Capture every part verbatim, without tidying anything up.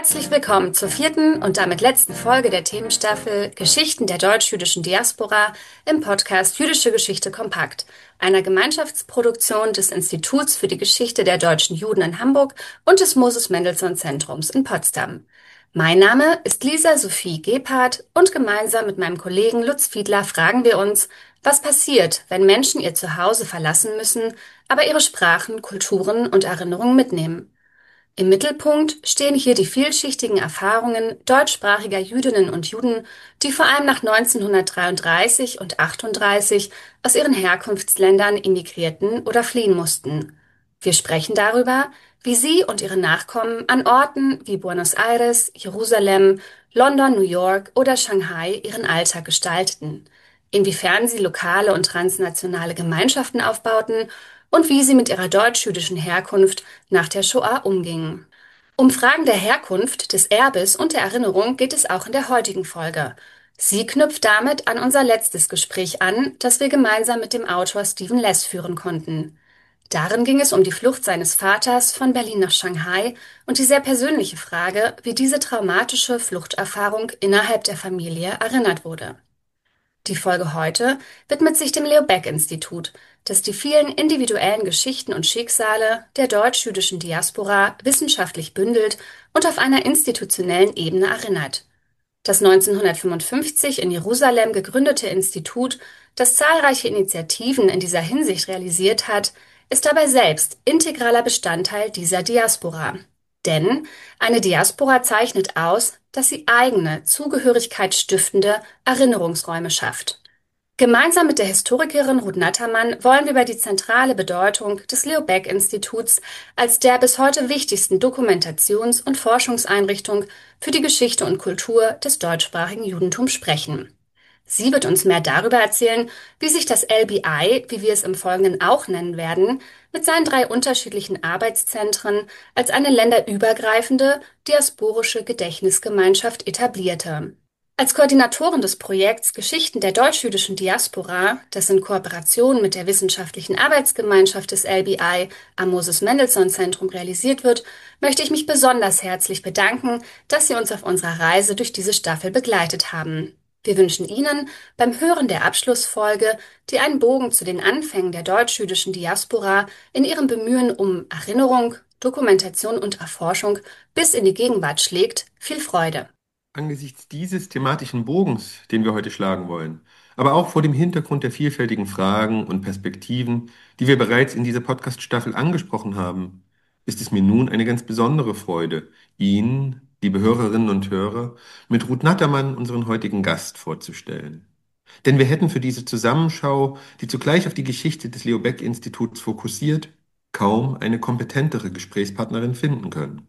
Herzlich willkommen zur vierten und damit letzten Folge der Themenstaffel Geschichten der deutsch-jüdischen Diaspora im Podcast Jüdische Geschichte kompakt, einer Gemeinschaftsproduktion des Instituts für die Geschichte der deutschen Juden in Hamburg und des Moses-Mendelssohn-Zentrums in Potsdam. Mein Name ist Lisa Sophie Gebhardt und gemeinsam mit meinem Kollegen Lutz Fiedler fragen wir uns, was passiert, wenn Menschen ihr Zuhause verlassen müssen, aber ihre Sprachen, Kulturen und Erinnerungen mitnehmen. Im Mittelpunkt stehen hier die vielschichtigen Erfahrungen deutschsprachiger Jüdinnen und Juden, die vor allem nach neunzehnhundertdreiunddreißig und achtunddreißig aus ihren Herkunftsländern emigrierten oder fliehen mussten. Wir sprechen darüber, wie sie und ihre Nachkommen an Orten wie Buenos Aires, Jerusalem, London, New York oder Shanghai ihren Alltag gestalteten, inwiefern sie lokale und transnationale Gemeinschaften aufbauten und wie sie mit ihrer deutsch-jüdischen Herkunft nach der Shoah umgingen. Um Fragen der Herkunft, des Erbes und der Erinnerung geht es auch in der heutigen Folge. Sie knüpft damit an unser letztes Gespräch an, das wir gemeinsam mit dem Autor Stephen Less führen konnten. Darin ging es um die Flucht seines Vaters von Berlin nach Shanghai und die sehr persönliche Frage, wie diese traumatische Fluchterfahrung innerhalb der Familie erinnert wurde. Die Folge heute widmet sich dem Leo Baeck-Institut, das die vielen individuellen Geschichten und Schicksale der deutsch-jüdischen Diaspora wissenschaftlich bündelt und auf einer institutionellen Ebene erinnert. Das neunzehnhundertfünfundfünfzig in Jerusalem gegründete Institut, das zahlreiche Initiativen in dieser Hinsicht realisiert hat, ist dabei selbst integraler Bestandteil dieser Diaspora. Denn eine Diaspora zeichnet aus, dass sie eigene, zugehörigkeitsstiftende Erinnerungsräume schafft. Gemeinsam mit der Historikerin Ruth Nattermann wollen wir über die zentrale Bedeutung des Leo Baeck-Instituts als der bis heute wichtigsten Dokumentations- und Forschungseinrichtung für die Geschichte und Kultur des deutschsprachigen Judentums sprechen. Sie wird uns mehr darüber erzählen, wie sich das L B I, wie wir es im Folgenden auch nennen werden, mit seinen drei unterschiedlichen Arbeitszentren als eine länderübergreifende diasporische Gedächtnisgemeinschaft etablierte. Als Koordinatorin des Projekts Geschichten der deutsch-jüdischen Diaspora, das in Kooperation mit der Wissenschaftlichen Arbeitsgemeinschaft des L B I am Moses-Mendelssohn-Zentrum realisiert wird, möchte ich mich besonders herzlich bedanken, dass Sie uns auf unserer Reise durch diese Staffel begleitet haben. Wir wünschen Ihnen beim Hören der Abschlussfolge, die einen Bogen zu den Anfängen der deutsch-jüdischen Diaspora in ihrem Bemühen um Erinnerung, Dokumentation und Erforschung bis in die Gegenwart schlägt, viel Freude. Angesichts dieses thematischen Bogens, den wir heute schlagen wollen, aber auch vor dem Hintergrund der vielfältigen Fragen und Perspektiven, die wir bereits in dieser Podcast-Staffel angesprochen haben, ist es mir nun eine ganz besondere Freude, Ihnen, liebe Hörerinnen und Hörer, mit Ruth Nattermann, unseren heutigen Gast, vorzustellen. Denn wir hätten für diese Zusammenschau, die zugleich auf die Geschichte des Leo Baeck-Instituts fokussiert, kaum eine kompetentere Gesprächspartnerin finden können.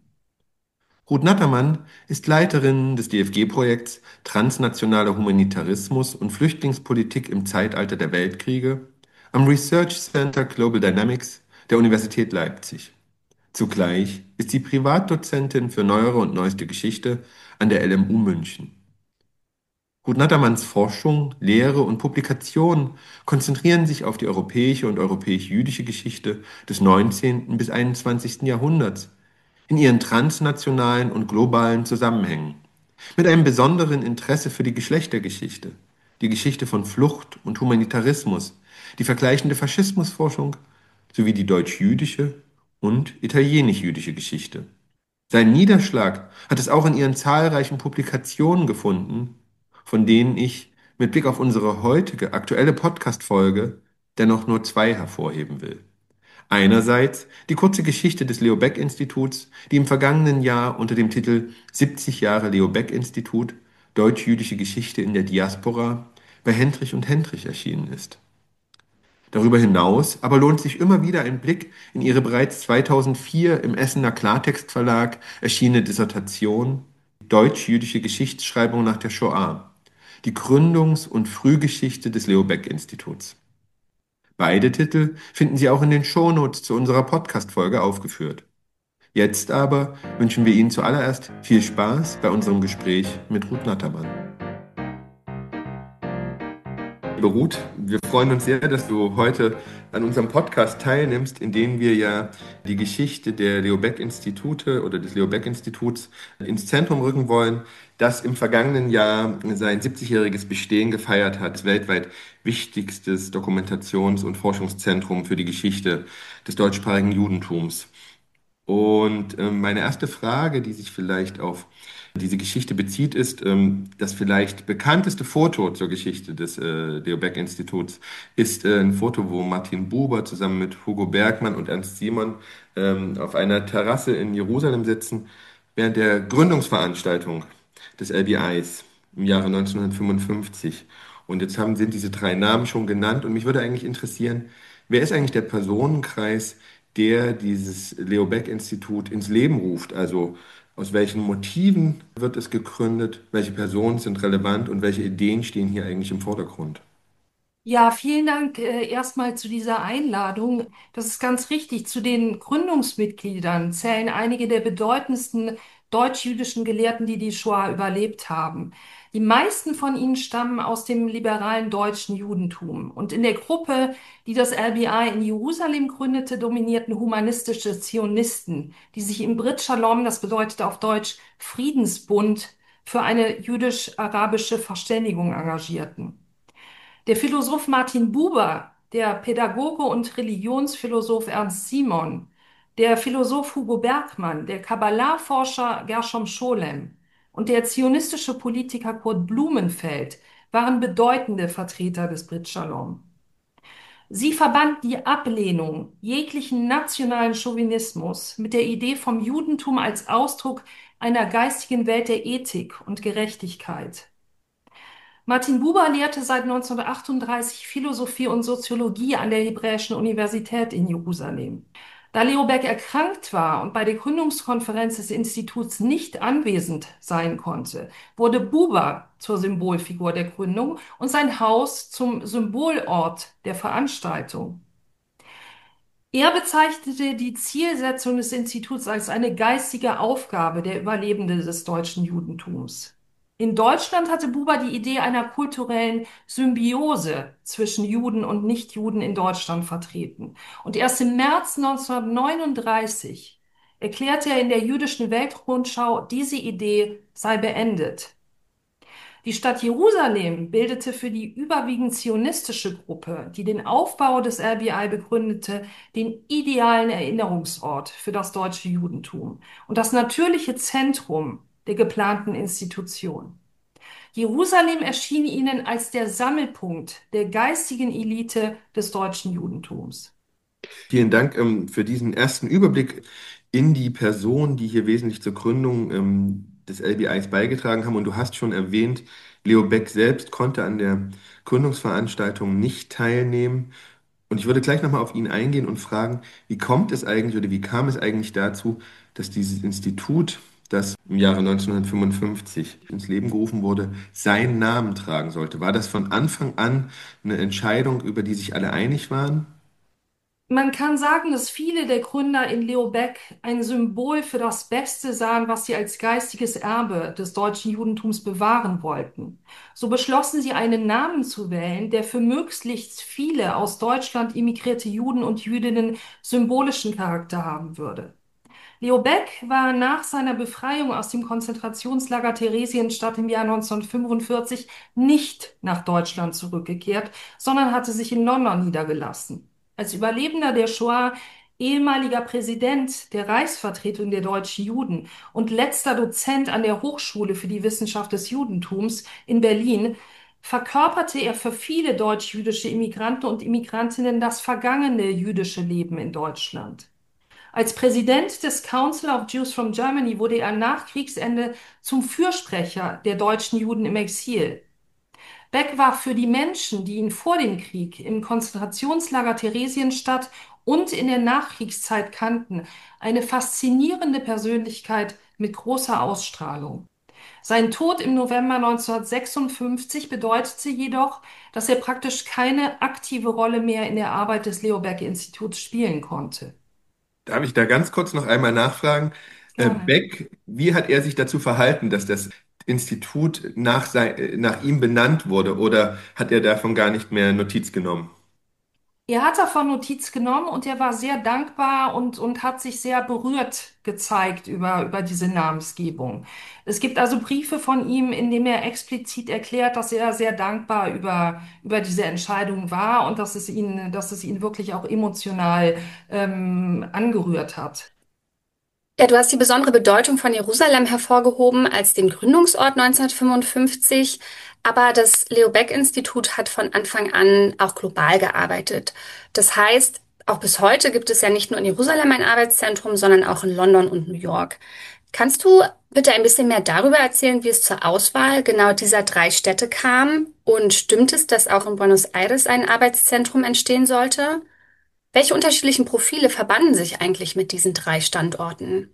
Ruth Nattermann ist Leiterin des D F G-Projekts Transnationaler Humanitarismus und Flüchtlingspolitik im Zeitalter der Weltkriege am Research Center Global Dynamics der Universität Leipzig. Zugleich ist sie Privatdozentin für Neuere und Neueste Geschichte an der L M U München. Ruth Nattermanns Forschung, Lehre und Publikationen konzentrieren sich auf die europäische und europäisch-jüdische Geschichte des neunzehnten bis einundzwanzigsten Jahrhunderts in ihren transnationalen und globalen Zusammenhängen, mit einem besonderen Interesse für die Geschlechtergeschichte, die Geschichte von Flucht und Humanitarismus, die vergleichende Faschismusforschung sowie die deutsch-jüdische und italienisch-jüdische Geschichte. Seinen Niederschlag hat es auch in ihren zahlreichen Publikationen gefunden, von denen ich mit Blick auf unsere heutige aktuelle Podcast-Folge dennoch nur zwei hervorheben will. Einerseits die kurze Geschichte des Leo Baeck-Instituts, die im vergangenen Jahr unter dem Titel siebzig Jahre Leo Baeck-Institut – Deutsch-jüdische Geschichte in der Diaspora bei Hendrich und Hendrich erschienen ist. Darüber hinaus aber lohnt sich immer wieder ein Blick in ihre bereits zweitausendvier im Essener Klartext Verlag erschienene Dissertation Deutsch-jüdische Geschichtsschreibung nach der Shoah, die Gründungs- und Frühgeschichte des Leo Baeck-Instituts. Beide Titel finden Sie auch in den Shownotes zu unserer Podcast-Folge aufgeführt. Jetzt aber wünschen wir Ihnen zuallererst viel Spaß bei unserem Gespräch mit Ruth Nattermann. beruht. Wir freuen uns sehr, dass du heute an unserem Podcast teilnimmst, in dem wir ja die Geschichte der Leo Baeck-Institute oder des Leo Baeck-Instituts ins Zentrum rücken wollen, das im vergangenen Jahr sein siebzigjähriges Bestehen gefeiert hat, weltweit wichtigstes Dokumentations- und Forschungszentrum für die Geschichte des deutschsprachigen Judentums. Und ähm, meine erste Frage, die sich vielleicht auf diese Geschichte bezieht, ist, ähm, das vielleicht bekannteste Foto zur Geschichte des äh, Leo Baeck Instituts ist äh, ein Foto, wo Martin Buber zusammen mit Hugo Bergmann und Ernst Simon ähm, auf einer Terrasse in Jerusalem sitzen, während der Gründungsveranstaltung des L B Is im Jahre neunzehnhundertfünfundfünfzig. Und jetzt haben, sind diese drei Namen schon genannt und mich würde eigentlich interessieren, wer ist eigentlich der Personenkreis, der dieses Leo Baeck-Institut ins Leben ruft? Also aus welchen Motiven wird es gegründet? Welche Personen sind relevant und welche Ideen stehen hier eigentlich im Vordergrund? Ja, vielen Dank äh, erstmal zu dieser Einladung. Das ist ganz richtig. Zu den Gründungsmitgliedern zählen einige der bedeutendsten deutsch-jüdischen Gelehrten, die die Shoah überlebt haben. Die meisten von ihnen stammen aus dem liberalen deutschen Judentum. Und in der Gruppe, die das L B I in Jerusalem gründete, dominierten humanistische Zionisten, die sich im Brit Shalom, das bedeutet auf Deutsch Friedensbund, für eine jüdisch-arabische Verständigung engagierten. Der Philosoph Martin Buber, der Pädagoge und Religionsphilosoph Ernst Simon, der Philosoph Hugo Bergmann, der Kabbalah-Forscher Gershom Scholem und der zionistische Politiker Kurt Blumenfeld waren bedeutende Vertreter des Brit Shalom. Sie verband die Ablehnung jeglichen nationalen Chauvinismus mit der Idee vom Judentum als Ausdruck einer geistigen Welt der Ethik und Gerechtigkeit. Martin Buber lehrte seit neunzehnhundertachtunddreißig Philosophie und Soziologie an der Hebräischen Universität in Jerusalem. Da Leo Baeck erkrankt war und bei der Gründungskonferenz des Instituts nicht anwesend sein konnte, wurde Buber zur Symbolfigur der Gründung und sein Haus zum Symbolort der Veranstaltung. Er bezeichnete die Zielsetzung des Instituts als eine geistige Aufgabe der Überlebenden des deutschen Judentums. In Deutschland hatte Buber die Idee einer kulturellen Symbiose zwischen Juden und Nichtjuden in Deutschland vertreten. Und erst im März neunzehnhundertneununddreißig erklärte er in der Jüdischen Weltrundschau, diese Idee sei beendet. Die Stadt Jerusalem bildete für die überwiegend zionistische Gruppe, die den Aufbau des L B I begründete, den idealen Erinnerungsort für das deutsche Judentum und das natürliche Zentrum der geplanten Institution. Jerusalem erschien ihnen als der Sammelpunkt der geistigen Elite des deutschen Judentums. Vielen Dank ähm, für diesen ersten Überblick in die Personen, die hier wesentlich zur Gründung ähm, des L B Is beigetragen haben. Und du hast schon erwähnt, Leo Baeck selbst konnte an der Gründungsveranstaltung nicht teilnehmen. Und ich würde gleich nochmal auf ihn eingehen und fragen, wie kommt es eigentlich oder wie kam es eigentlich dazu, dass dieses Institut, das im Jahre neunzehnhundertfünfundfünfzig ins Leben gerufen wurde, seinen Namen tragen sollte? War das von Anfang an eine Entscheidung, über die sich alle einig waren? Man kann sagen, dass viele der Gründer in Leo Baeck ein Symbol für das Beste sahen, was sie als geistiges Erbe des deutschen Judentums bewahren wollten. So beschlossen sie, einen Namen zu wählen, der für möglichst viele aus Deutschland immigrierte Juden und Jüdinnen symbolischen Charakter haben würde. Leo Baeck war nach seiner Befreiung aus dem Konzentrationslager Theresienstadt im Jahr neunzehnhundertfünfundvierzig nicht nach Deutschland zurückgekehrt, sondern hatte sich in London niedergelassen. Als Überlebender der Shoah, ehemaliger Präsident der Reichsvertretung der deutschen Juden und letzter Dozent an der Hochschule für die Wissenschaft des Judentums in Berlin, verkörperte er für viele deutsch-jüdische Immigranten und Immigrantinnen das vergangene jüdische Leben in Deutschland. Als Präsident des Council of Jews from Germany wurde er nach Kriegsende zum Fürsprecher der deutschen Juden im Exil. Beck war für die Menschen, die ihn vor dem Krieg im Konzentrationslager Theresienstadt und in der Nachkriegszeit kannten, eine faszinierende Persönlichkeit mit großer Ausstrahlung. Sein Tod im November neunzehnhundertsechsundfünfzig bedeutete jedoch, dass er praktisch keine aktive Rolle mehr in der Arbeit des Leo Baeck Instituts spielen konnte. Darf ich da ganz kurz noch einmal nachfragen? Äh, Gerne. Beck, wie hat er sich dazu verhalten, dass das Institut nach, sei, nach ihm benannt wurde, oder hat er davon gar nicht mehr Notiz genommen? Er hat davon Notiz genommen und er war sehr dankbar und, und hat sich sehr berührt gezeigt über, über diese Namensgebung. Es gibt also Briefe von ihm, in denen er explizit erklärt, dass er sehr dankbar über, über diese Entscheidung war und dass es ihn, dass es ihn wirklich auch emotional ähm, angerührt hat. Ja, du hast die besondere Bedeutung von Jerusalem hervorgehoben als den Gründungsort neunzehnhundertfünfundfünfzig, aber das Leo Baeck-Institut hat von Anfang an auch global gearbeitet. Das heißt, auch bis heute gibt es ja nicht nur in Jerusalem ein Arbeitszentrum, sondern auch in London und New York. Kannst du bitte ein bisschen mehr darüber erzählen, wie es zur Auswahl genau dieser drei Städte kam? Und stimmt es, dass auch in Buenos Aires ein Arbeitszentrum entstehen sollte? Welche unterschiedlichen Profile verbanden sich eigentlich mit diesen drei Standorten?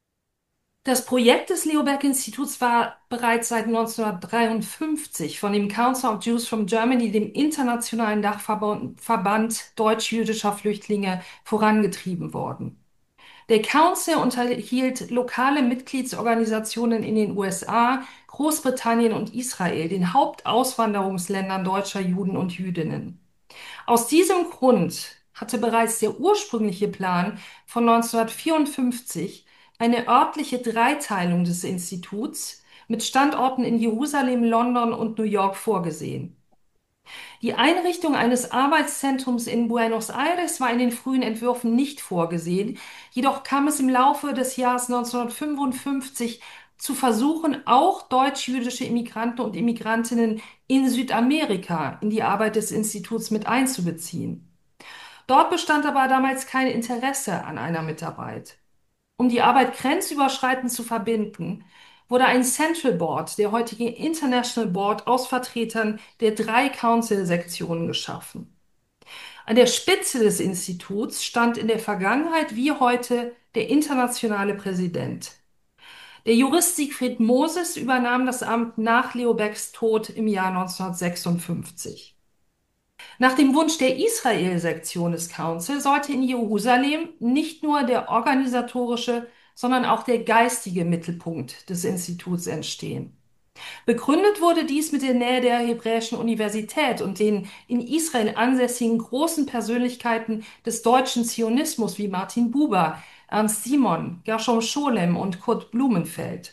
Das Projekt des Leo-Baeck-Instituts war bereits seit neunzehnhundertdreiundfünfzig von dem Council of Jews from Germany, dem internationalen Dachverband Verband deutsch-jüdischer Flüchtlinge, vorangetrieben worden. Der Council unterhielt lokale Mitgliedsorganisationen in den U S A, Großbritannien und Israel, den Hauptauswanderungsländern deutscher Juden und Jüdinnen. Aus diesem Grund hatte bereits der ursprüngliche Plan von neunzehnhundertvierundfünfzig eine örtliche Dreiteilung des Instituts mit Standorten in Jerusalem, London und New York vorgesehen. Die Einrichtung eines Arbeitszentrums in Buenos Aires war in den frühen Entwürfen nicht vorgesehen, jedoch kam es im Laufe des Jahres neunzehnhundertfünfundfünfzig zu Versuchen, auch deutsch-jüdische Immigranten und Immigrantinnen in Südamerika in die Arbeit des Instituts mit einzubeziehen. Dort bestand aber damals kein Interesse an einer Mitarbeit. Um die Arbeit grenzüberschreitend zu verbinden, wurde ein Central Board, der heutige International Board, aus Vertretern der drei Council-Sektionen geschaffen. An der Spitze des Instituts stand in der Vergangenheit wie heute der internationale Präsident. Der Jurist Siegfried Moses übernahm das Amt nach Leo Baecks Tod im Jahr neunzehnhundertsechsundfünfzig. Nach dem Wunsch der Israel-Sektion des Council sollte in Jerusalem nicht nur der organisatorische, sondern auch der geistige Mittelpunkt des Instituts entstehen. Begründet wurde dies mit der Nähe der Hebräischen Universität und den in Israel ansässigen großen Persönlichkeiten des deutschen Zionismus wie Martin Buber, Ernst Simon, Gershom Scholem und Kurt Blumenfeld.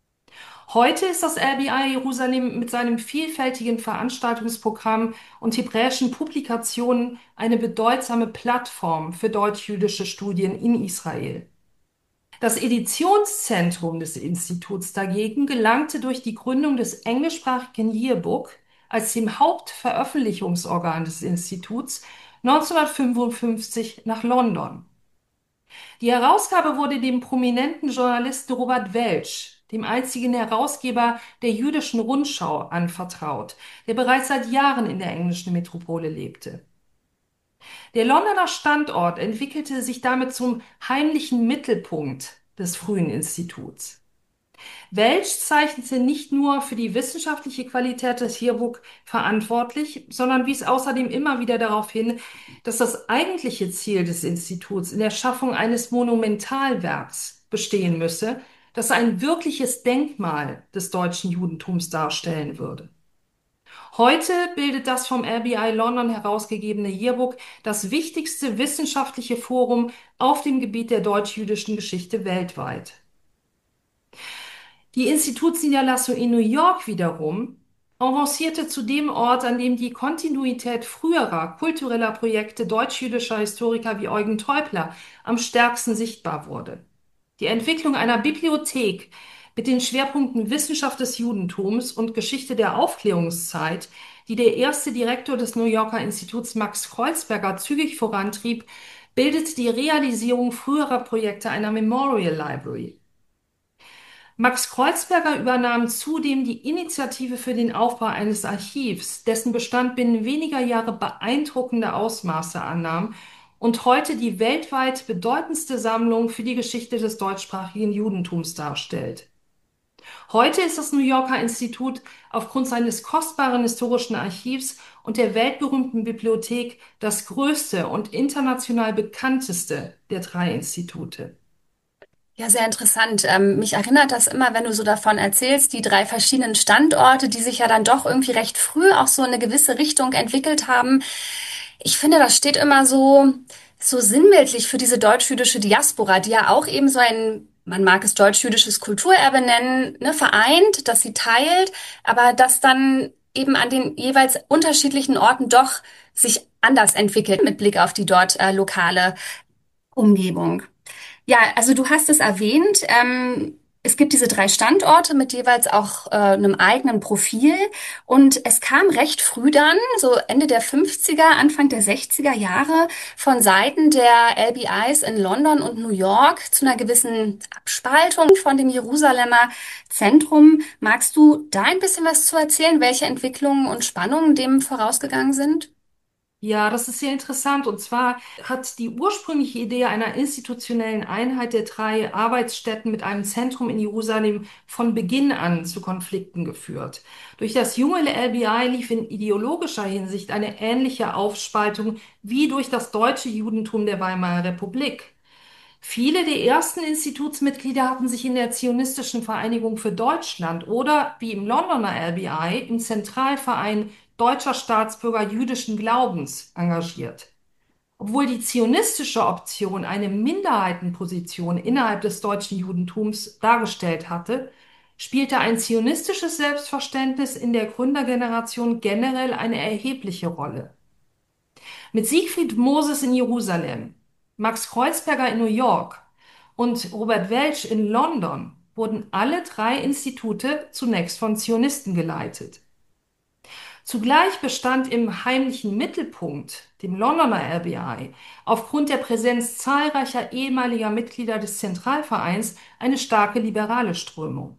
Heute ist das R B I Jerusalem mit seinem vielfältigen Veranstaltungsprogramm und hebräischen Publikationen eine bedeutsame Plattform für deutsch-jüdische Studien in Israel. Das Editionszentrum des Instituts dagegen gelangte durch die Gründung des englischsprachigen Yearbook als dem Hauptveröffentlichungsorgan des Instituts neunzehnhundertfünfundfünfzig nach London. Die Herausgabe wurde dem prominenten Journalisten Robert Welch, dem einzigen Herausgeber der Jüdischen Rundschau, anvertraut, der bereits seit Jahren in der englischen Metropole lebte. Der Londoner Standort entwickelte sich damit zum heimlichen Mittelpunkt des frühen Instituts. Welch zeichnete nicht nur für die wissenschaftliche Qualität des Yearbook verantwortlich, sondern wies außerdem immer wieder darauf hin, dass das eigentliche Ziel des Instituts in der Schaffung eines Monumentalwerks bestehen müsse, das ein wirkliches Denkmal des deutschen Judentums darstellen würde. Heute bildet das vom R B I London herausgegebene Yearbook das wichtigste wissenschaftliche Forum auf dem Gebiet der deutsch-jüdischen Geschichte weltweit. Die Institutsniederlassung in New York wiederum avancierte zu dem Ort, an dem die Kontinuität früherer kultureller Projekte deutsch-jüdischer Historiker wie Eugen Teubler am stärksten sichtbar wurde. Die Entwicklung einer Bibliothek mit den Schwerpunkten Wissenschaft des Judentums und Geschichte der Aufklärungszeit, die der erste Direktor des New Yorker Instituts Max Kreuzberger zügig vorantrieb, bildet die Realisierung früherer Projekte einer Memorial Library. Max Kreuzberger übernahm zudem die Initiative für den Aufbau eines Archivs, dessen Bestand binnen weniger Jahre beeindruckende Ausmaße annahm und heute die weltweit bedeutendste Sammlung für die Geschichte des deutschsprachigen Judentums darstellt. Heute ist das New Yorker Institut aufgrund seines kostbaren historischen Archivs und der weltberühmten Bibliothek das größte und international bekannteste der drei Institute. Ja, sehr interessant. Ähm, mich erinnert das immer, wenn du so davon erzählst, die drei verschiedenen Standorte, die sich ja dann doch irgendwie recht früh auch so in eine gewisse Richtung entwickelt haben. Ich finde, das steht immer so, so sinnbildlich für diese deutsch-jüdische Diaspora, die ja auch eben so ein, man mag es deutsch-jüdisches Kulturerbe nennen, ne, vereint, das sie teilt, aber das dann eben an den jeweils unterschiedlichen Orten doch sich anders entwickelt mit Blick auf die dort äh, lokale Umgebung. Ja, also du hast es erwähnt. Ähm, es gibt diese drei Standorte mit jeweils auch äh, einem eigenen Profil. Und es kam recht früh dann, so Ende der fünfziger, Anfang der sechziger Jahre, von Seiten der L B Is in London und New York zu einer gewissen Abspaltung von dem Jerusalemer Zentrum. Magst du da ein bisschen was zu erzählen, welche Entwicklungen und Spannungen dem vorausgegangen sind? Ja, das ist sehr interessant. Und zwar hat die ursprüngliche Idee einer institutionellen Einheit der drei Arbeitsstätten mit einem Zentrum in Jerusalem von Beginn an zu Konflikten geführt. Durch das junge L B I lief in ideologischer Hinsicht eine ähnliche Aufspaltung wie durch das deutsche Judentum der Weimarer Republik. Viele der ersten Institutsmitglieder hatten sich in der Zionistischen Vereinigung für Deutschland oder wie im Londoner L B I im Zentralverein deutscher Staatsbürger jüdischen Glaubens engagiert. Obwohl die zionistische Option eine Minderheitenposition innerhalb des deutschen Judentums dargestellt hatte, spielte ein zionistisches Selbstverständnis in der Gründergeneration generell eine erhebliche Rolle. Mit Siegfried Moses in Jerusalem, Max Kreuzberger in New York und Robert Welch in London wurden alle drei Institute zunächst von Zionisten geleitet. Zugleich bestand im heimlichen Mittelpunkt, dem Londoner L B I, aufgrund der Präsenz zahlreicher ehemaliger Mitglieder des Zentralvereins eine starke liberale Strömung.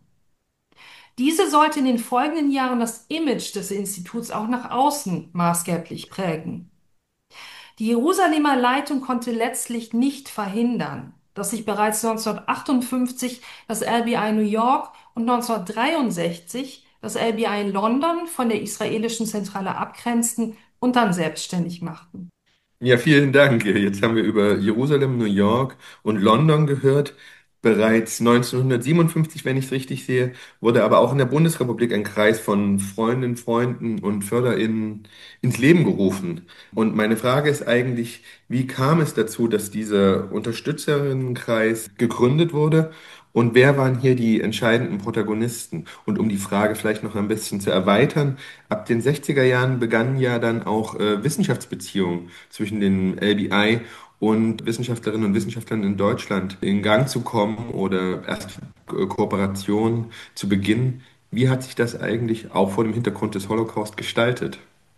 Diese sollte in den folgenden Jahren das Image des Instituts auch nach außen maßgeblich prägen. Die Jerusalemer Leitung konnte letztlich nicht verhindern, dass sich bereits neunzehnhundertachtundfünfzig das L B I New York und neunzehnhundertdreiundsechzig das L B I London von der israelischen Zentrale abgrenzten und dann selbstständig machten. Ja, vielen Dank. Jetzt haben wir über Jerusalem, New York und London gehört. Bereits neunzehnhundertsiebenundfünfzig, wenn ich es richtig sehe, wurde aber auch in der Bundesrepublik ein Kreis von Freundinnen, Freunden und FörderInnen ins Leben gerufen. Und meine Frage ist eigentlich, wie kam es dazu, dass dieser Unterstützerinnenkreis gegründet wurde? Und wer waren hier die entscheidenden Protagonisten? Und um die Frage vielleicht noch ein bisschen zu erweitern, ab den sechziger Jahren begannen ja dann auch äh, Wissenschaftsbeziehungen zwischen den L B I und Wissenschaftlerinnen und Wissenschaftlern in Deutschland in Gang zu kommen oder erst äh, Kooperationen zu beginnen. Wie hat sich das eigentlich auch vor dem Hintergrund des Holocaust gestaltet?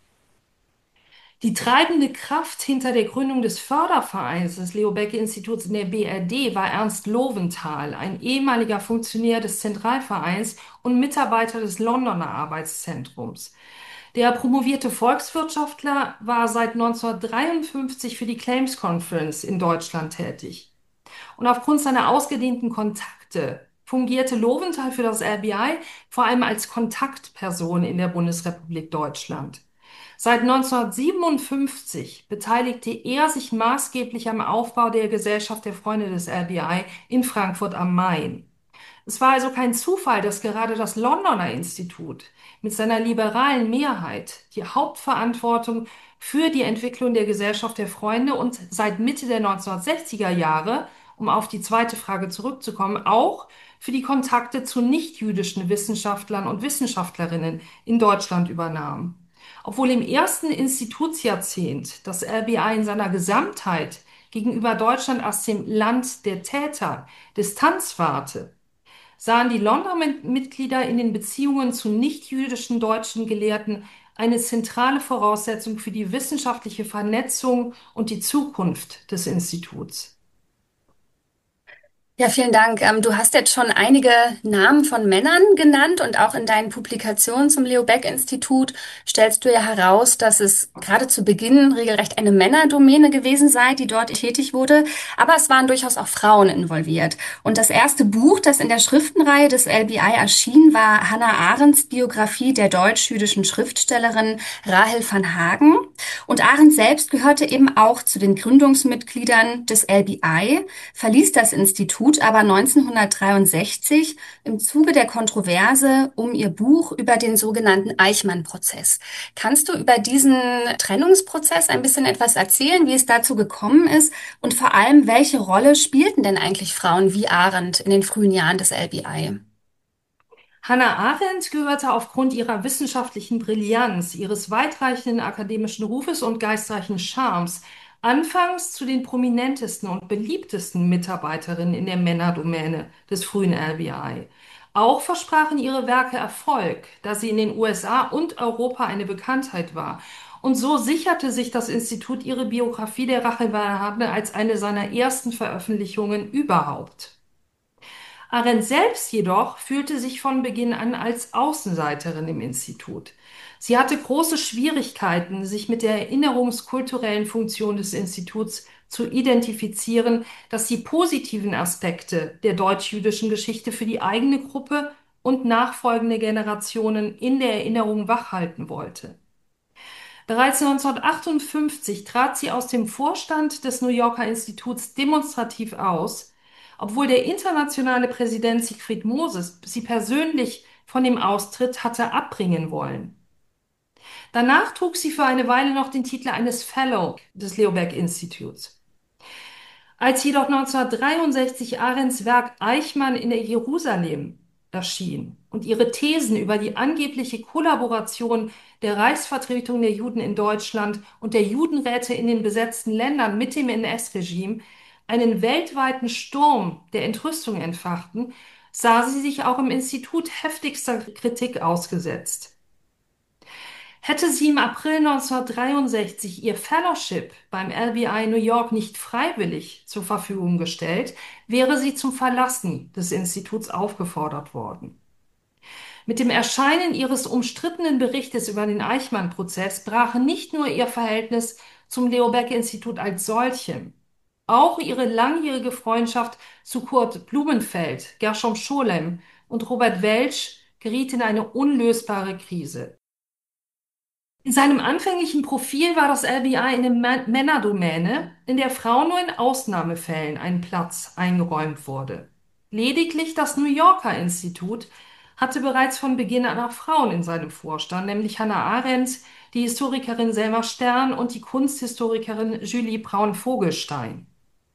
Die treibende Kraft hinter der Gründung des Fördervereins des Leo Becke Instituts in der B R D war Ernst Lowenthal, ein ehemaliger Funktionär des Zentralvereins und Mitarbeiter des Londoner Arbeitszentrums. Der promovierte Volkswirtschaftler war seit neunzehnhundertdreiundfünfzig für die Claims Conference in Deutschland tätig. Und aufgrund seiner ausgedehnten Kontakte fungierte Lowenthal für das L B I vor allem als Kontaktperson in der Bundesrepublik Deutschland. Seit neunzehnhundertsiebenundfünfzig beteiligte er sich maßgeblich am Aufbau der Gesellschaft der Freunde des L B I in Frankfurt am Main. Es war also kein Zufall, dass gerade das Londoner Institut mit seiner liberalen Mehrheit die Hauptverantwortung für die Entwicklung der Gesellschaft der Freunde und seit Mitte der neunzehnhundertsechziger Jahre, um auf die zweite Frage zurückzukommen, auch für die Kontakte zu nichtjüdischen Wissenschaftlern und Wissenschaftlerinnen in Deutschland übernahm. Obwohl im ersten Institutsjahrzehnt das L B I in seiner Gesamtheit gegenüber Deutschland als dem Land der Täter Distanz wahrte, sahen die Londoner Mitglieder in den Beziehungen zu nichtjüdischen deutschen Gelehrten eine zentrale Voraussetzung für die wissenschaftliche Vernetzung und die Zukunft des Instituts. Ja, vielen Dank. Ähm, du hast jetzt schon einige Namen von Männern genannt und auch in deinen Publikationen zum Leo Baeck Institut stellst du ja heraus, dass es gerade zu Beginn regelrecht eine Männerdomäne gewesen sei, die dort tätig wurde. Aber es waren durchaus auch Frauen involviert. Und das erste Buch, das in der Schriftenreihe des L B I erschien, war Hannah Arendts Biografie der deutsch-jüdischen Schriftstellerin Rahel van Hagen. Und Arendt selbst gehörte eben auch zu den Gründungsmitgliedern des L B I, verließ das Institut tut aber neunzehnhundertdreiundsechzig im Zuge der Kontroverse um ihr Buch über den sogenannten Eichmann-Prozess. Kannst du über diesen Trennungsprozess ein bisschen etwas erzählen, wie es dazu gekommen ist und vor allem, welche Rolle spielten denn eigentlich Frauen wie Arendt in den frühen Jahren des L B I? Hannah Arendt gehörte aufgrund ihrer wissenschaftlichen Brillanz, ihres weitreichenden akademischen Rufes und geistreichen Charmes anfangs zu den prominentesten und beliebtesten Mitarbeiterinnen in der Männerdomäne des frühen L B I. Auch versprachen ihre Werke Erfolg, da sie in den U S A und Europa eine Bekanntheit war. Und so sicherte sich das Institut ihre Biografie der Rachel als eine seiner ersten Veröffentlichungen überhaupt. Arendt selbst jedoch fühlte sich von Beginn an als Außenseiterin im Institut. Sie hatte große Schwierigkeiten, sich mit der erinnerungskulturellen Funktion des Instituts zu identifizieren, das die positiven Aspekte der deutsch-jüdischen Geschichte für die eigene Gruppe und nachfolgende Generationen in der Erinnerung wachhalten wollte. Bereits neunzehnhundertachtundfünfzig trat sie aus dem Vorstand des New Yorker Instituts demonstrativ aus, obwohl der internationale Präsident Siegfried Moses sie persönlich von dem Austritt hatte abbringen wollen. Danach trug sie für eine Weile noch den Titel eines Fellow des Leo Baeck Instituts. Als jedoch neunzehnhundertdreiundsechzig Arendts Werk Eichmann in der Jerusalem erschien und ihre Thesen über die angebliche Kollaboration der Reichsvertretung der Juden in Deutschland und der Judenräte in den besetzten Ländern mit dem N S-Regime einen weltweiten Sturm der Entrüstung entfachten, sah sie sich auch im Institut heftigster Kritik ausgesetzt. Hätte sie im April neunzehnhundertdreiundsechzig ihr Fellowship beim L B I New York nicht freiwillig zur Verfügung gestellt, wäre sie zum Verlassen des Instituts aufgefordert worden. Mit dem Erscheinen ihres umstrittenen Berichtes über den Eichmann-Prozess brach nicht nur ihr Verhältnis zum Leo Baeck-Institut als solchem, auch ihre langjährige Freundschaft zu Kurt Blumenfeld, Gershom Scholem und Robert Welch geriet in eine unlösbare Krise. In seinem anfänglichen Profil war das L B I eine Männerdomäne, in der Frauen nur in Ausnahmefällen ein Platz eingeräumt wurde. Lediglich das New Yorker Institut hatte bereits von Beginn an auch Frauen in seinem Vorstand, nämlich Hannah Arendt, die Historikerin Selma Stern und die Kunsthistorikerin Julie Braun-Vogelstein.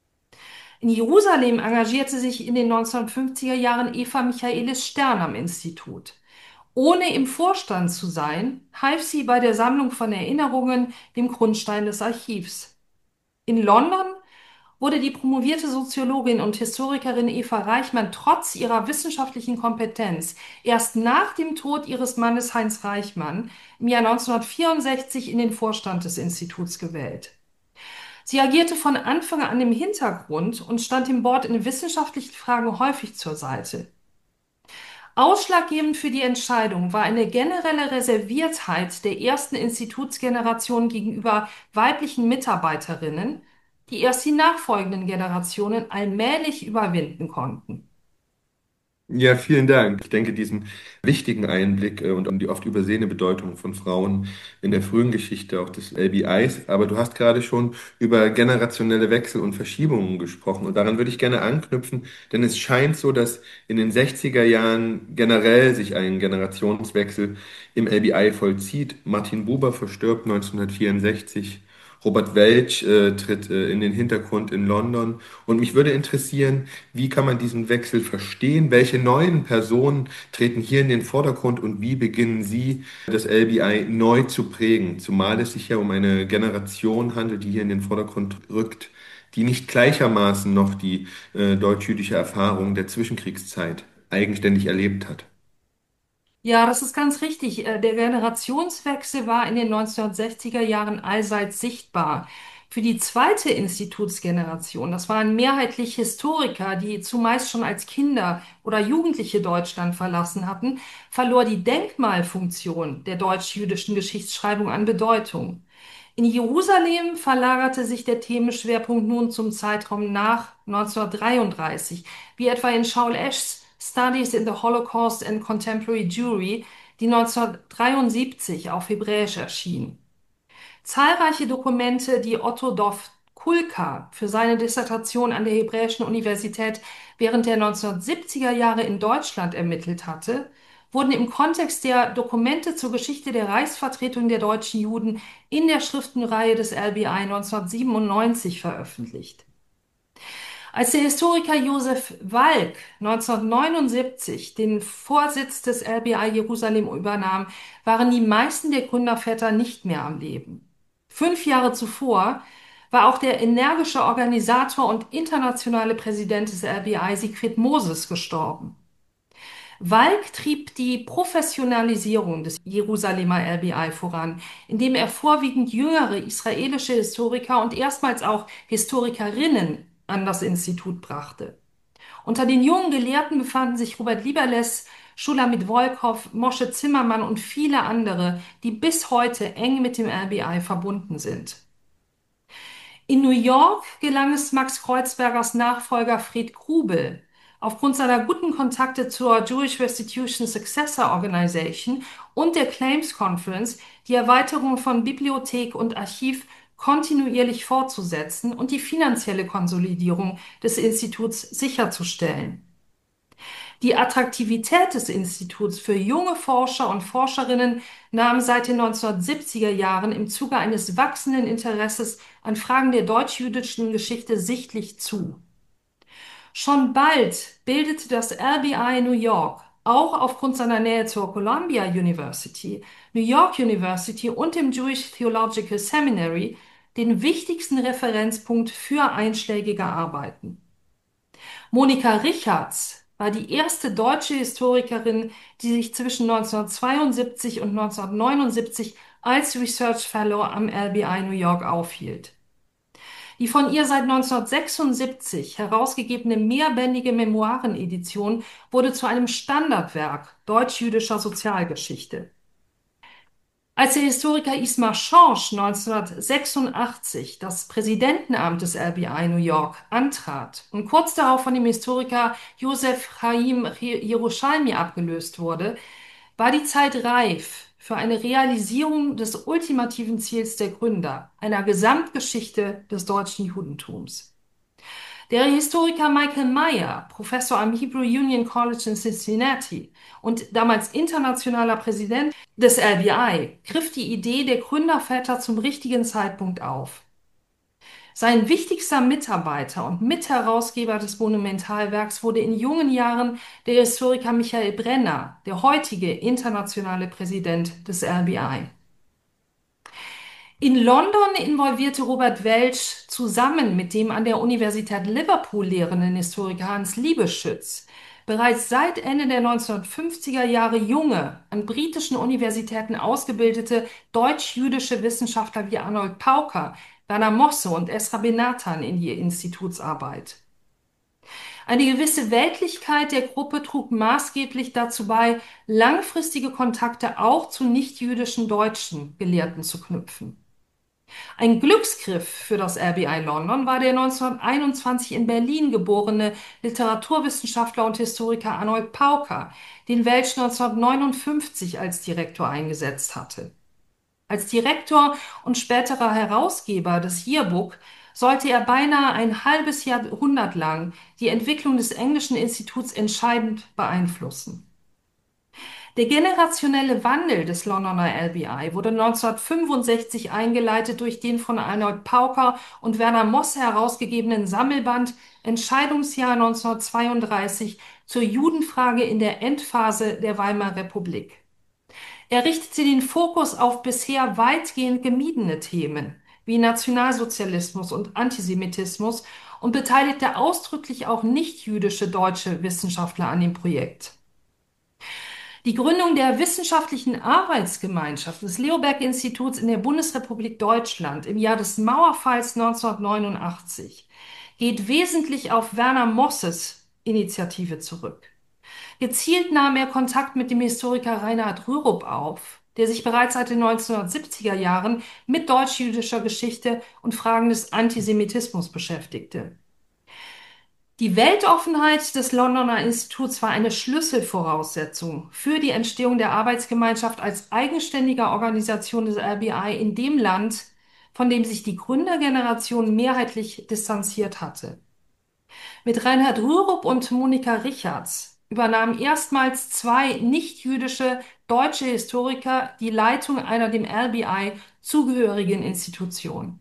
In Jerusalem engagierte sich in den neunzehnhundertfünfziger Jahren Eva Michaelis Stern am Institut. Ohne im Vorstand zu sein, half sie bei der Sammlung von Erinnerungen, dem Grundstein des Archivs. In London wurde die promovierte Soziologin und Historikerin Eva Reichmann trotz ihrer wissenschaftlichen Kompetenz erst nach dem Tod ihres Mannes Heinz Reichmann im Jahr neunzehnhundertvierundsechzig in den Vorstand des Instituts gewählt. Sie agierte von Anfang an im Hintergrund und stand dem Board in wissenschaftlichen Fragen häufig zur Seite. Ausschlaggebend für die Entscheidung war eine generelle Reserviertheit der ersten Institutsgeneration gegenüber weiblichen Mitarbeiterinnen, die erst die nachfolgenden Generationen allmählich überwinden konnten. Ja, vielen Dank. Ich denke, diesen wichtigen Einblick äh, und um die oft übersehene Bedeutung von Frauen in der frühen Geschichte auch des L B Is. Aber du hast gerade schon über generationelle Wechsel und Verschiebungen gesprochen. Und daran würde ich gerne anknüpfen, denn es scheint so, dass in den sechziger Jahren generell sich ein Generationswechsel im L B I vollzieht. Martin Buber verstirbt neunzehnhundertvierundsechzig. Robert Welch äh, tritt äh, in den Hintergrund in London. Und mich würde interessieren, wie kann man diesen Wechsel verstehen? Welche neuen Personen treten hier in den Vordergrund und wie beginnen Sie, das L B I neu zu prägen? Zumal es sich ja um eine Generation handelt, die hier in den Vordergrund rückt, die nicht gleichermaßen noch die äh, deutsch-jüdische Erfahrung der Zwischenkriegszeit eigenständig erlebt hat. Ja, das ist ganz richtig. Äh, Der Generationswechsel war in den neunzehnhundertsechziger Jahren allseits sichtbar. Für die zweite Institutsgeneration, das waren mehrheitlich Historiker, die zumeist schon als Kinder oder Jugendliche Deutschland verlassen hatten, verlor die Denkmalfunktion der deutsch-jüdischen Geschichtsschreibung an Bedeutung. In Jerusalem verlagerte sich der Themenschwerpunkt nun zum Zeitraum nach neunzehnhundertdreiunddreißig, wie etwa in Shaul Eschs Studies in the Holocaust and Contemporary Jewry, die neunzehnhundertdreiundsiebzig auf Hebräisch erschien. Zahlreiche Dokumente, die Otto Dov Kulka für seine Dissertation an der Hebräischen Universität während der neunzehnhundertsiebziger Jahre in Deutschland ermittelt hatte, wurden im Kontext der Dokumente zur Geschichte der Reichsvertretung der deutschen Juden in der Schriftenreihe des R B I neunzehnhundertsiebenundneunzig veröffentlicht. Als der Historiker Josef Walk neunzehnhundertneunundsiebzig den Vorsitz des R B I Jerusalem übernahm, waren die meisten der Gründerväter nicht mehr am Leben. Fünf Jahre zuvor war auch der energische Organisator und internationale Präsident des R B I, Siegfried Moses, gestorben. Walk trieb die Professionalisierung des Jerusalemer R B I voran, indem er vorwiegend jüngere israelische Historiker und erstmals auch Historikerinnen an das Institut brachte. Unter den jungen Gelehrten befanden sich Robert Lieberles, Shulamit Volkow, Moshe Zimmermann und viele andere, die bis heute eng mit dem R B I verbunden sind. In New York gelang es Max Kreuzbergers Nachfolger Fred Krubel, aufgrund seiner guten Kontakte zur Jewish Restitution Successor Organization und der Claims Conference, die Erweiterung von Bibliothek und Archiv kontinuierlich fortzusetzen und die finanzielle Konsolidierung des Instituts sicherzustellen. Die Attraktivität des Instituts für junge Forscher und Forscherinnen nahm seit den neunzehnhundertsiebziger Jahren im Zuge eines wachsenden Interesses an Fragen der deutsch-jüdischen Geschichte sichtlich zu. Schon bald bildete das R B I New York, auch aufgrund seiner Nähe zur Columbia University, New York University und dem Jewish Theological Seminary, den wichtigsten Referenzpunkt für einschlägige Arbeiten. Monika Richards war die erste deutsche Historikerin, die sich zwischen neunzehnhundertzweiundsiebzig und neunzehnhundertneunundsiebzig als Research Fellow am R B I New York aufhielt. Die von ihr seit neunzehnhundertsechsundsiebzig herausgegebene mehrbändige Memoirenedition wurde zu einem Standardwerk deutsch-jüdischer Sozialgeschichte. Als der Historiker Ismar Schorsch neunzehnhundertsechsundachtzig das Präsidentenamt des R B I New York antrat und kurz darauf von dem Historiker Josef Chaim Yerushalmi abgelöst wurde, war die Zeit reif für eine Realisierung des ultimativen Ziels der Gründer, einer Gesamtgeschichte des deutschen Judentums. Der Historiker Michael Meyer, Professor am Hebrew Union College in Cincinnati und damals internationaler Präsident des R B I, griff die Idee der Gründerväter zum richtigen Zeitpunkt auf. Sein wichtigster Mitarbeiter und Mitherausgeber des Monumentalwerks wurde in jungen Jahren der Historiker Michael Brenner, der heutige internationale Präsident des R B I. In London involvierte Robert Welch zusammen mit dem an der Universität Liverpool lehrenden Historiker Hans Liebeschütz bereits seit Ende der neunzehnhundertfünfziger Jahre junge, an britischen Universitäten ausgebildete deutsch-jüdische Wissenschaftler wie Arnold Pauker, Werner Mosse und Esra Benatan in die Institutsarbeit. Eine gewisse Weltlichkeit der Gruppe trug maßgeblich dazu bei, langfristige Kontakte auch zu nichtjüdischen deutschen Gelehrten zu knüpfen. Ein Glücksgriff für das R B I London war der neunzehnhunderteinundzwanzig in Berlin geborene Literaturwissenschaftler und Historiker Arnold Pauker, den Welch neunzehnhundertneunundfünfzig als Direktor eingesetzt hatte. Als Direktor und späterer Herausgeber des Yearbook sollte er beinahe ein halbes Jahrhundert lang die Entwicklung des englischen Instituts entscheidend beeinflussen. Der generationelle Wandel des Londoner R B I wurde neunzehnhundertfünfundsechzig eingeleitet durch den von Arnold Pauker und Werner Mosse herausgegebenen Sammelband Entscheidungsjahr neunzehnhundertzweiunddreißig zur Judenfrage in der Endphase der Weimarer Republik. Er richtete den Fokus auf bisher weitgehend gemiedene Themen wie Nationalsozialismus und Antisemitismus und beteiligte ausdrücklich auch nichtjüdische deutsche Wissenschaftler an dem Projekt. Die Gründung der Wissenschaftlichen Arbeitsgemeinschaft des Leoberg-Instituts in der Bundesrepublik Deutschland im Jahr des Mauerfalls neunzehnhundertneunundachtzig geht wesentlich auf Werner Mosses Initiative zurück. Gezielt nahm er Kontakt mit dem Historiker Reinhard Rürup auf, der sich bereits seit den neunzehnhundertsiebziger Jahren mit deutsch-jüdischer Geschichte und Fragen des Antisemitismus beschäftigte. Die Weltoffenheit des Londoner Instituts war eine Schlüsselvoraussetzung für die Entstehung der Arbeitsgemeinschaft als eigenständiger Organisation des R B I in dem Land, von dem sich die Gründergeneration mehrheitlich distanziert hatte. Mit Reinhard Rürup und Monika Richards übernahmen erstmals zwei nichtjüdische deutsche Historiker die Leitung einer dem R B I zugehörigen Institution.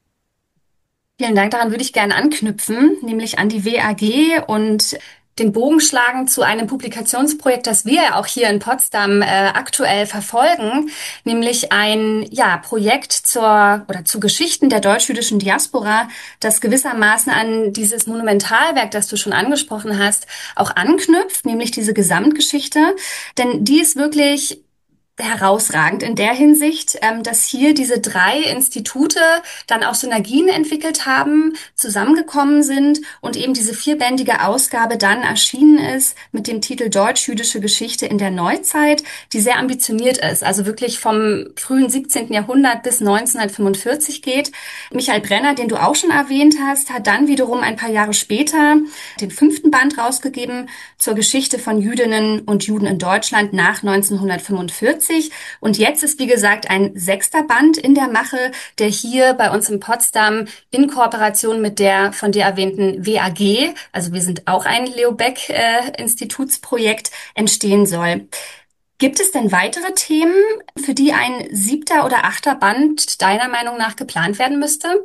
Vielen Dank. Daran würde ich gerne anknüpfen, nämlich an die W A G und den Bogen schlagen zu einem Publikationsprojekt, das wir ja auch hier in Potsdam äh, aktuell verfolgen, nämlich ein ja, Projekt zur oder zu Geschichten der deutsch-jüdischen Diaspora, das gewissermaßen an dieses Monumentalwerk, das du schon angesprochen hast, auch anknüpft, nämlich diese Gesamtgeschichte. Denn die ist wirklich herausragend in der Hinsicht, ähm, dass hier diese drei Institute dann auch Synergien entwickelt haben, zusammengekommen sind und eben diese vierbändige Ausgabe dann erschienen ist mit dem Titel Deutsch-jüdische Geschichte in der Neuzeit, die sehr ambitioniert ist, also wirklich vom frühen siebzehnten. Jahrhundert bis neunzehnhundertfünfundvierzig geht. Michael Brenner, den du auch schon erwähnt hast, hat dann wiederum ein paar Jahre später den fünften Band rausgegeben zur Geschichte von Jüdinnen und Juden in Deutschland nach neunzehnhundertfünfundvierzig. Und jetzt ist, wie gesagt, ein sechster Band in der Mache, der hier bei uns in Potsdam in Kooperation mit der von dir erwähnten W A G, also wir sind auch ein Leo Beck äh, Institutsprojekt, entstehen soll. Gibt es denn weitere Themen, für die ein siebter oder achter Band deiner Meinung nach geplant werden müsste?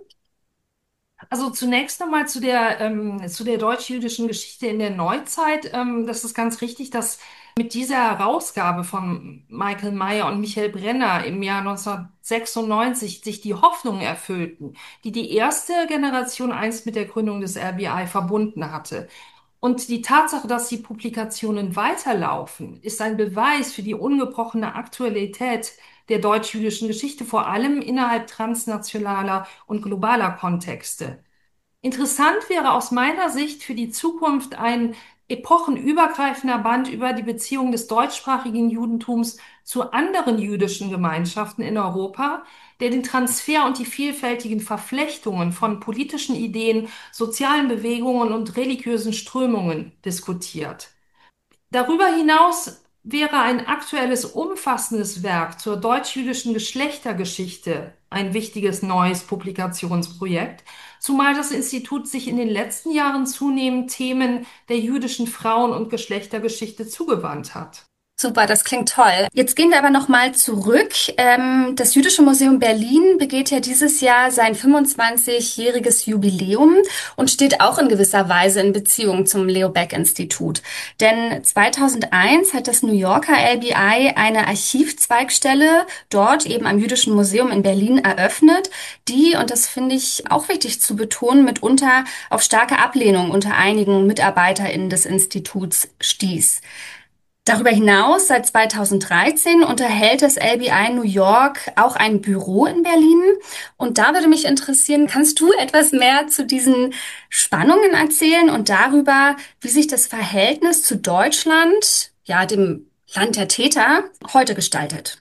Also zunächst nochmal zu der, ähm, zu der deutsch-jüdischen Geschichte in der Neuzeit. Ähm, das ist ganz richtig, dass mit dieser Herausgabe von Michael Mayer und Michael Brenner im Jahr neunzehnhundertsechsundneunzig sich die Hoffnungen erfüllten, die die erste Generation einst mit der Gründung des R B I verbunden hatte. Und die Tatsache, dass die Publikationen weiterlaufen, ist ein Beweis für die ungebrochene Aktualität der deutsch-jüdischen Geschichte, vor allem innerhalb transnationaler und globaler Kontexte. Interessant wäre aus meiner Sicht für die Zukunft ein epochenübergreifender Band über die Beziehung des deutschsprachigen Judentums zu anderen jüdischen Gemeinschaften in Europa, der den Transfer und die vielfältigen Verflechtungen von politischen Ideen, sozialen Bewegungen und religiösen Strömungen diskutiert. Darüber hinaus wäre ein aktuelles, umfassendes Werk zur deutsch-jüdischen Geschlechtergeschichte ein wichtiges neues Publikationsprojekt, zumal das Institut sich in den letzten Jahren zunehmend Themen der jüdischen Frauen- und Geschlechtergeschichte zugewandt hat. Super, das klingt toll. Jetzt gehen wir aber noch mal zurück. Ähm, das Jüdische Museum Berlin begeht ja dieses Jahr sein fünfundzwanzigjähriges Jubiläum und steht auch in gewisser Weise in Beziehung zum Leo Baeck Institut. Denn zweitausendeins hat das New Yorker L B I eine Archivzweigstelle dort eben am Jüdischen Museum in Berlin eröffnet, die, und das finde ich auch wichtig zu betonen, mitunter auf starke Ablehnung unter einigen MitarbeiterInnen des Instituts stieß. Darüber hinaus, seit zweitausenddreizehn unterhält das L B I New York auch ein Büro in Berlin. Und da würde mich interessieren, kannst du etwas mehr zu diesen Spannungen erzählen und darüber, wie sich das Verhältnis zu Deutschland, ja, dem Land der Täter, heute gestaltet?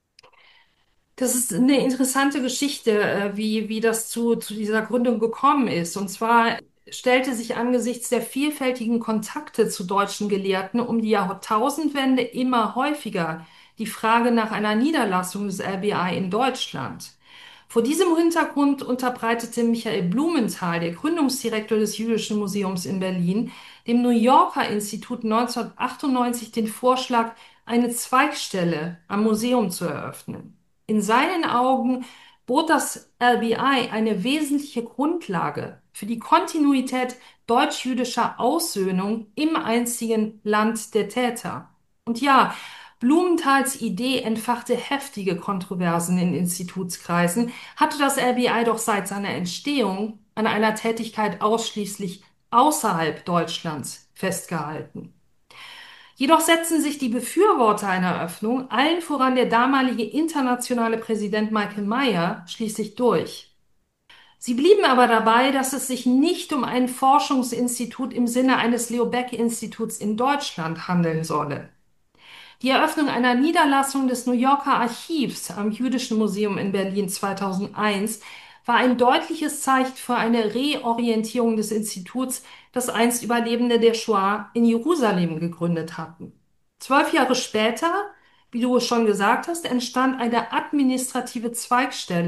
Das ist eine interessante Geschichte, äh, wie, wie das zu, zu dieser Gründung gekommen ist. Und zwar stellte sich angesichts der vielfältigen Kontakte zu deutschen Gelehrten um die Jahrtausendwende immer häufiger die Frage nach einer Niederlassung des R B I in Deutschland. Vor diesem Hintergrund unterbreitete Michael Blumenthal, der Gründungsdirektor des Jüdischen Museums in Berlin, dem New Yorker Institut neunzehnhundertachtundneunzig den Vorschlag, eine Zweigstelle am Museum zu eröffnen. In seinen Augen bot das R B I eine wesentliche Grundlage für die Kontinuität deutsch-jüdischer Aussöhnung im einzigen Land der Täter. Und ja, Blumenthals Idee entfachte heftige Kontroversen in Institutskreisen, hatte das R B I doch seit seiner Entstehung an einer Tätigkeit ausschließlich außerhalb Deutschlands festgehalten. Jedoch setzten sich die Befürworter einer Öffnung, allen voran der damalige internationale Präsident Michael Mayer, schließlich durch. Sie blieben aber dabei, dass es sich nicht um ein Forschungsinstitut im Sinne eines Leo Baeck Instituts in Deutschland handeln solle. Die Eröffnung einer Niederlassung des New Yorker Archivs am Jüdischen Museum in Berlin zweitausendeins war ein deutliches Zeichen für eine Reorientierung des Instituts, das einst Überlebende der Shoah in Jerusalem gegründet hatten. Zwölf Jahre später, wie du es schon gesagt hast, entstand eine administrative Zweigstelle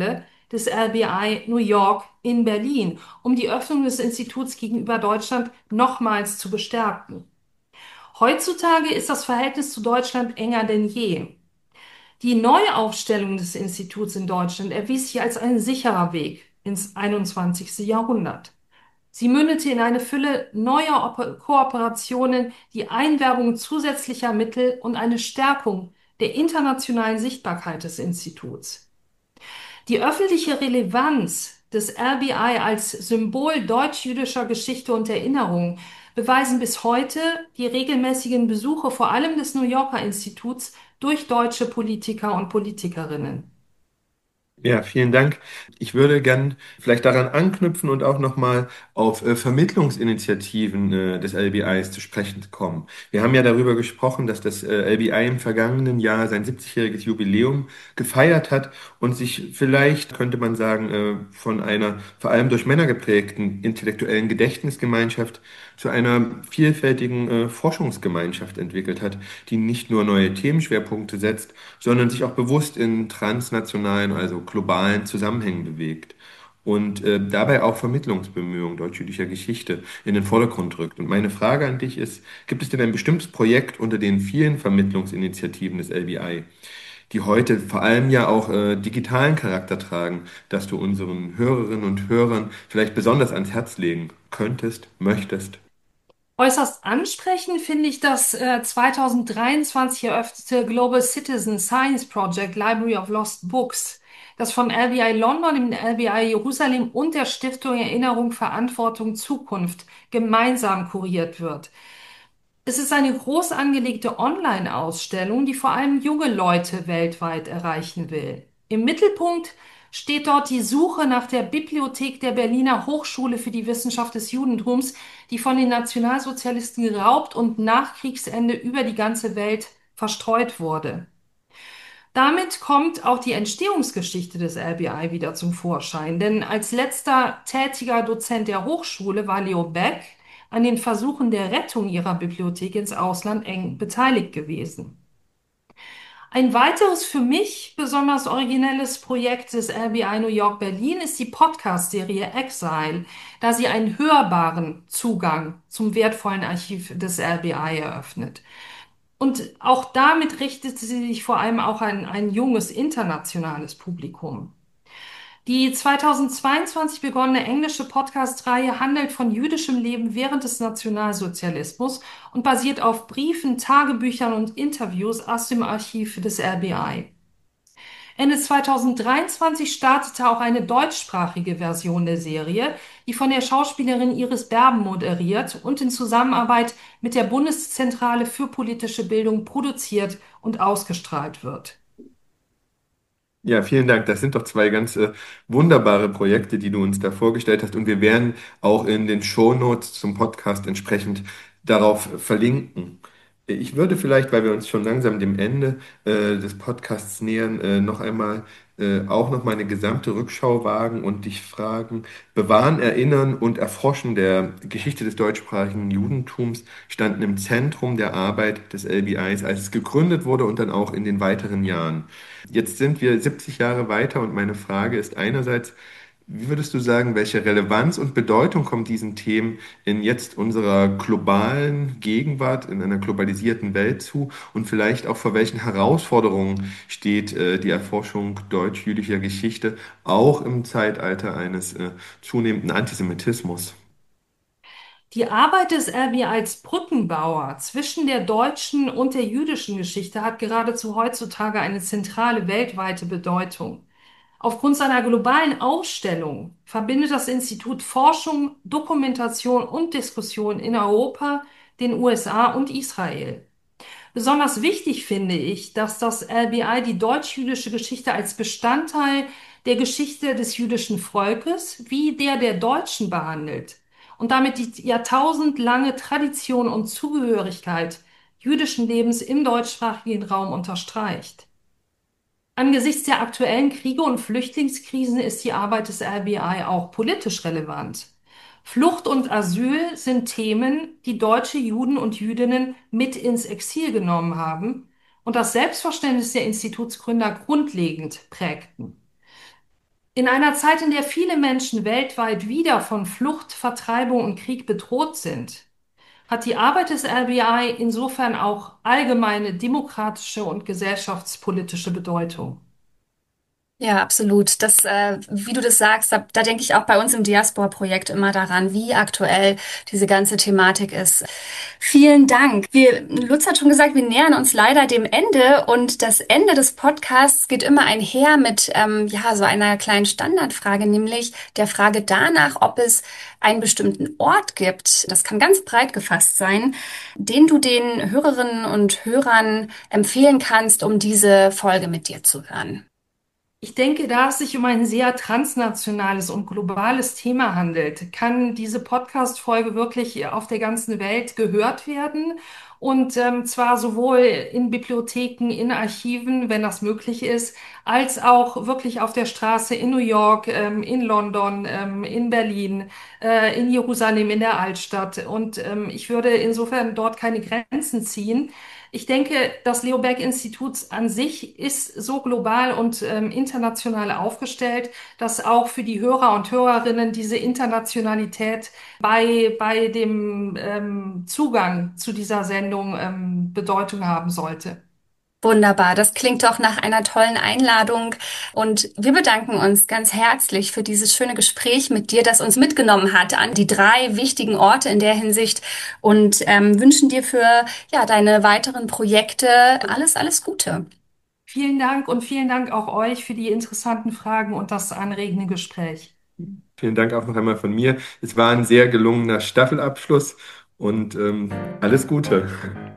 des R B I New York in Berlin, um die Öffnung des Instituts gegenüber Deutschland nochmals zu bestärken. Heutzutage ist das Verhältnis zu Deutschland enger denn je. Die Neuaufstellung des Instituts in Deutschland erwies sich als ein sicherer Weg ins einundzwanzigste. Jahrhundert. Sie mündete in eine Fülle neuer Oper- Kooperationen, die Einwerbung zusätzlicher Mittel und eine Stärkung der internationalen Sichtbarkeit des Instituts. Die öffentliche Relevanz des R B I als Symbol deutsch-jüdischer Geschichte und Erinnerung beweisen bis heute die regelmäßigen Besuche vor allem des New Yorker Instituts durch deutsche Politiker und Politikerinnen. Ja, vielen Dank. Ich würde gern vielleicht daran anknüpfen und auch nochmal auf äh, Vermittlungsinitiativen äh, des L B Is zu sprechen kommen. Wir haben ja darüber gesprochen, dass das äh, L B I im vergangenen Jahr sein siebzigjähriges Jubiläum gefeiert hat und sich vielleicht, könnte man sagen, äh, von einer vor allem durch Männer geprägten intellektuellen Gedächtnisgemeinschaft zu einer vielfältigen äh, Forschungsgemeinschaft entwickelt hat, die nicht nur neue Themenschwerpunkte setzt, sondern sich auch bewusst in transnationalen, also globalen Zusammenhängen bewegt und äh, dabei auch Vermittlungsbemühungen deutsch-jüdischer Geschichte in den Vordergrund rückt. Und meine Frage an dich ist, gibt es denn ein bestimmtes Projekt unter den vielen Vermittlungsinitiativen des L B I, die heute vor allem ja auch äh, digitalen Charakter tragen, dass du unseren Hörerinnen und Hörern vielleicht besonders ans Herz legen könntest, möchtest? Äußerst ansprechend finde ich das äh, zweitausenddreiundzwanzig eröffnete Global Citizen Science Project Library of Lost Books, das von L B I London, dem L B I Jerusalem und der Stiftung Erinnerung, Verantwortung, Zukunft gemeinsam kuriert wird. Es ist eine groß angelegte Online-Ausstellung, die vor allem junge Leute weltweit erreichen will. Im Mittelpunkt steht dort die Suche nach der Bibliothek der Berliner Hochschule für die Wissenschaft des Judentums, die von den Nationalsozialisten geraubt und nach Kriegsende über die ganze Welt verstreut wurde. Damit kommt auch die Entstehungsgeschichte des L B I wieder zum Vorschein, denn als letzter tätiger Dozent der Hochschule war Leo Beck an den Versuchen der Rettung ihrer Bibliothek ins Ausland eng beteiligt gewesen. Ein weiteres für mich besonders originelles Projekt des L B I New York Berlin ist die Podcast-Serie Exile, da sie einen hörbaren Zugang zum wertvollen Archiv des L B I eröffnet. Und auch damit richtet sie sich vor allem auch an ein junges internationales Publikum. Die zweitausendzweiundzwanzig begonnene englische Podcast-Reihe handelt von jüdischem Leben während des Nationalsozialismus und basiert auf Briefen, Tagebüchern und Interviews aus dem Archiv des R B I. Ende zweitausenddreiundzwanzig startete auch eine deutschsprachige Version der Serie, die von der Schauspielerin Iris Berben moderiert und in Zusammenarbeit mit der Bundeszentrale für politische Bildung produziert und ausgestrahlt wird. Ja, vielen Dank. Das sind doch zwei ganz äh, wunderbare Projekte, die du uns da vorgestellt hast. Und wir werden auch in den Shownotes zum Podcast entsprechend darauf verlinken. Ich würde vielleicht, weil wir uns schon langsam dem Ende äh, des Podcasts nähern, äh, noch einmal äh, auch noch mal eine gesamte Rückschau wagen und dich fragen: Bewahren, Erinnern und Erforschen der Geschichte des deutschsprachigen Judentums standen im Zentrum der Arbeit des L B Is, als es gegründet wurde und dann auch in den weiteren Jahren. Jetzt sind wir siebzig Jahre weiter und meine Frage ist einerseits, wie würdest du sagen, welche Relevanz und Bedeutung kommt diesen Themen in jetzt unserer globalen Gegenwart, in einer globalisierten Welt zu und vielleicht auch vor welchen Herausforderungen steht äh, die Erforschung deutsch-jüdischer Geschichte auch im Zeitalter eines äh, zunehmenden Antisemitismus? Die Arbeit des R B I als Brückenbauer zwischen der deutschen und der jüdischen Geschichte hat geradezu heutzutage eine zentrale weltweite Bedeutung. Aufgrund seiner globalen Ausstellung verbindet das Institut Forschung, Dokumentation und Diskussion in Europa, den U S A und Israel. Besonders wichtig finde ich, dass das L B I die deutsch-jüdische Geschichte als Bestandteil der Geschichte des jüdischen Volkes wie der der Deutschen behandelt und damit die jahrtausendlange Tradition und Zugehörigkeit jüdischen Lebens im deutschsprachigen Raum unterstreicht. Angesichts der aktuellen Kriege und Flüchtlingskrisen ist die Arbeit des L B I auch politisch relevant. Flucht und Asyl sind Themen, die deutsche Juden und Jüdinnen mit ins Exil genommen haben und das Selbstverständnis der Institutsgründer grundlegend prägten. In einer Zeit, in der viele Menschen weltweit wieder von Flucht, Vertreibung und Krieg bedroht sind, hat die Arbeit des L B I insofern auch allgemeine demokratische und gesellschaftspolitische Bedeutung. Ja, absolut. Das, äh, wie du das sagst, da, da denke ich auch bei uns im Diaspora-Projekt immer daran, wie aktuell diese ganze Thematik ist. Vielen Dank. Wir, Lutz hat schon gesagt, wir nähern uns leider dem Ende und das Ende des Podcasts geht immer einher mit, ähm, ja, so einer kleinen Standardfrage, nämlich der Frage danach, ob es einen bestimmten Ort gibt, das kann ganz breit gefasst sein, den du den Hörerinnen und Hörern empfehlen kannst, um diese Folge mit dir zu hören. Ich denke, da es sich um ein sehr transnationales und globales Thema handelt, kann diese Podcast-Folge wirklich auf der ganzen Welt gehört werden. Und ähm, zwar sowohl in Bibliotheken, in Archiven, wenn das möglich ist, als auch wirklich auf der Straße in New York, ähm, in London, ähm, in Berlin, äh, in Jerusalem, in der Altstadt. Und ähm, ich würde insofern dort keine Grenzen ziehen. Ich denke, das Leo Baeck Institut an sich ist so global und ähm, international aufgestellt, dass auch für die Hörer und Hörerinnen diese Internationalität bei, bei dem ähm, Zugang zu dieser Sendung ähm, Bedeutung haben sollte. Wunderbar, das klingt doch nach einer tollen Einladung und wir bedanken uns ganz herzlich für dieses schöne Gespräch mit dir, das uns mitgenommen hat an die drei wichtigen Orte in der Hinsicht und ähm, wünschen dir für ja deine weiteren Projekte alles, alles Gute. Vielen Dank und vielen Dank auch euch für die interessanten Fragen und das anregende Gespräch. Vielen Dank auch noch einmal von mir. Es war ein sehr gelungener Staffelabschluss und ähm, alles Gute.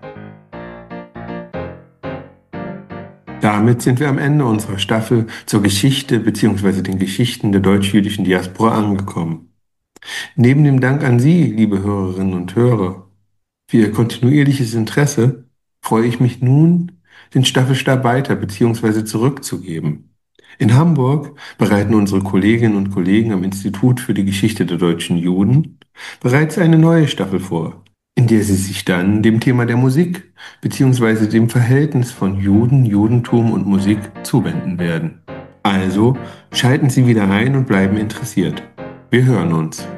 Damit sind wir am Ende unserer Staffel zur Geschichte bzw. den Geschichten der deutsch-jüdischen Diaspora angekommen. Neben dem Dank an Sie, liebe Hörerinnen und Hörer, für Ihr kontinuierliches Interesse freue ich mich nun, den Staffelstab weiter bzw. zurückzugeben. In Hamburg bereiten unsere Kolleginnen und Kollegen am Institut für die Geschichte der deutschen Juden bereits eine neue Staffel vor, in der sie sich dann dem Thema der Musik bzw. dem Verhältnis von Juden, Judentum und Musik zuwenden werden. Also schalten Sie wieder ein und bleiben interessiert. Wir hören uns.